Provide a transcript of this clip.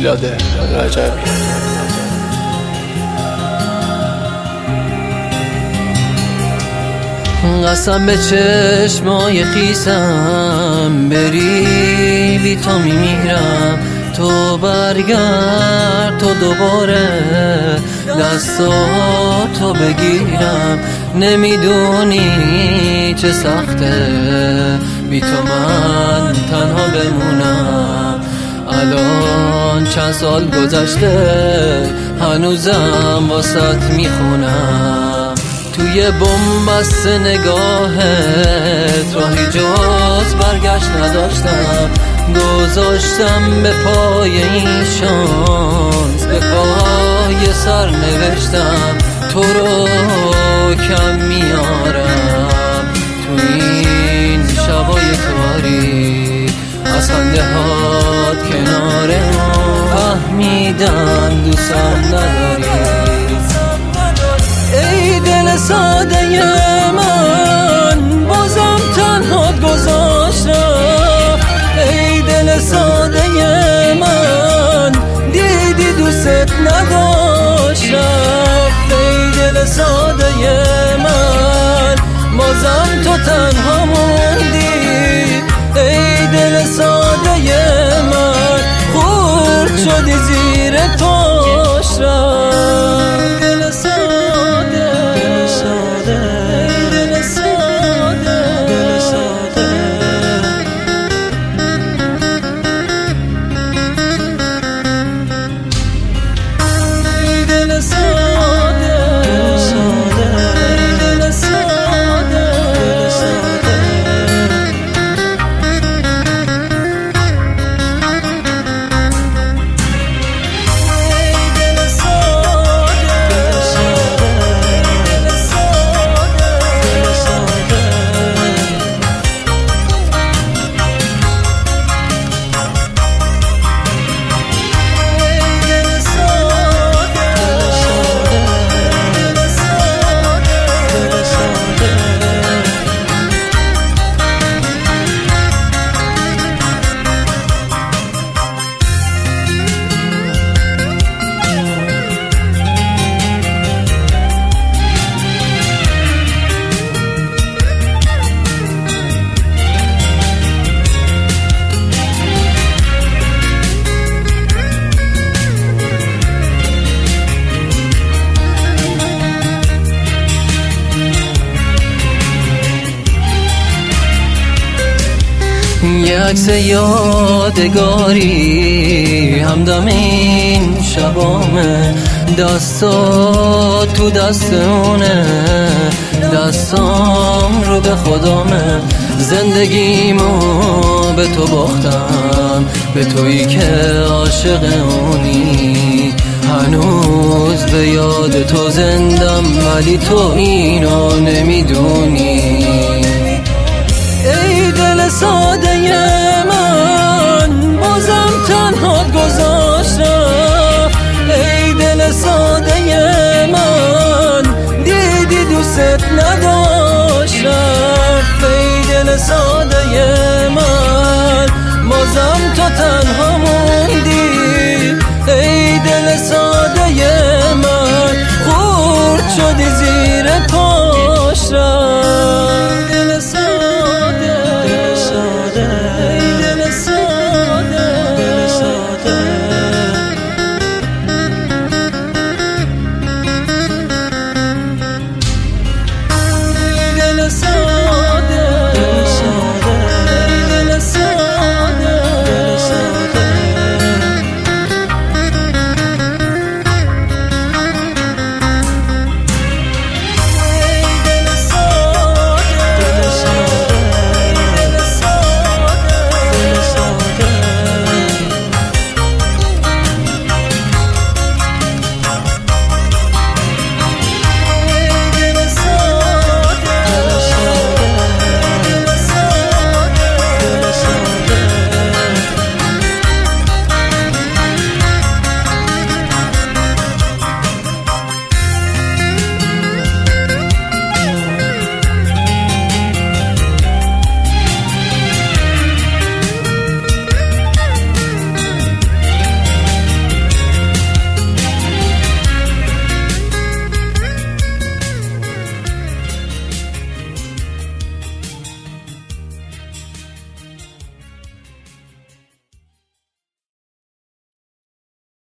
میلاد رجبی. قسم به چشمای خیسم بری بی تو میمیرم، تو برگرد تو دوباره دستاتو بگیرم. نمیدونی چه سخته بی تو من تنها بمونم. الان چند سال گذشته هنوزم واسط میخونم. توی بن‌بست نگاهت راهی جز برگشت نداشتم. گذاشتم به پای این شانس، به پای سر نوشتم تو رو کم میارم. تو این شبای تاریک از خنده هات کنارم فهمیدم دوستم نداری. ای دل ساده من بازم تنهات گذاشتم. ای دل ساده من دیدی دوست نداشتم. ای دل ساده من بازم تو تنها موندی. ای دل ساده من خورد شدی زیر پاشم. یه عکس یادگاری همدم این شبامه. دستا تو دست اونه، دستام رو به خدامه. زندگیمو به تو باختم، به تویی که عاشق اونی. هنوز به یاد تو زندم ولی تو اینو نمیدونی. ای دل ساده من بازم تنهات گذاشتم. ای دل ساده من دیدی دوست نداشتم. ای دل ساده من بازم تو تنها